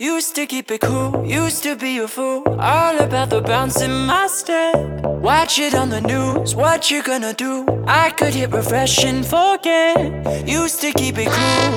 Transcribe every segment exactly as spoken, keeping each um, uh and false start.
Used to keep it cool, used to be a fool, all about the bounce in my step. Watch it on the news, what you gonna do? I could hit refresh and forget. Used to keep it cool.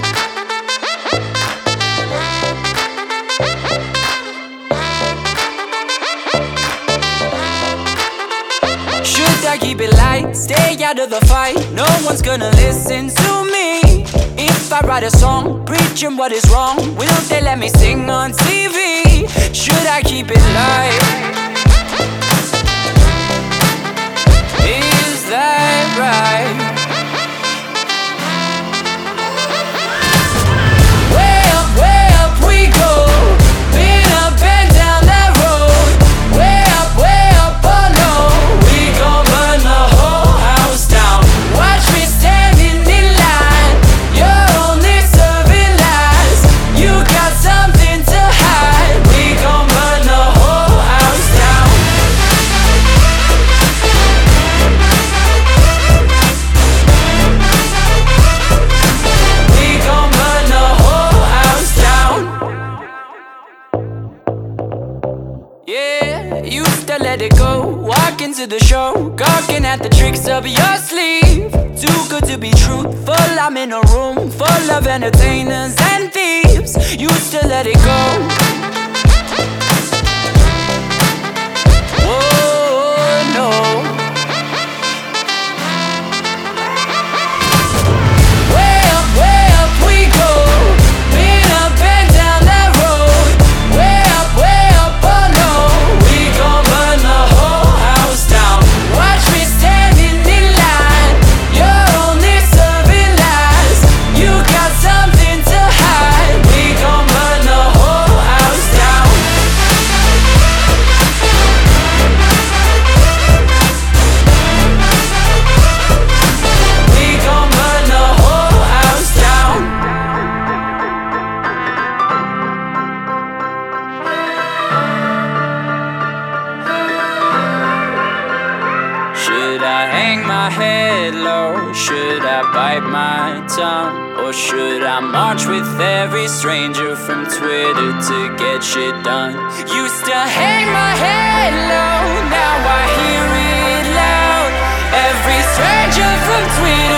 Should I keep it light, stay out of the fight? No one's gonna listen to me. If I write a song, preaching what is wrong, will they let me sing on T V? Should I keep it light? Is that right? Way up, way up we go, been up and down that road. Way up, way up, oh no, we gon' burn the whole house down. Watch me standing in line, you're only serving lies. You got something to hide, we gon' burn the whole house down. We gon' burn the whole house down. Yeah, used to let it go, walk into the show, gawking at the tricks up your sleeve. Too good to be truthful, I'm in a room full of entertainers and thieves. Used to let it go. Whoa, no. Way up, way up we go, been up and down that road. Way up, way up, oh no, we gon' burn the whole house down. Watch me standing in line, you're only serving lies. You got something to hide, we gon' burn the whole house down. We gon' burn the whole house down. Should I hang my head low? Should I bite my tongue? Or should I march with every stranger from Twitter to get shit done? Used to hang my head low, now I hear it loud. Every stranger from Twitter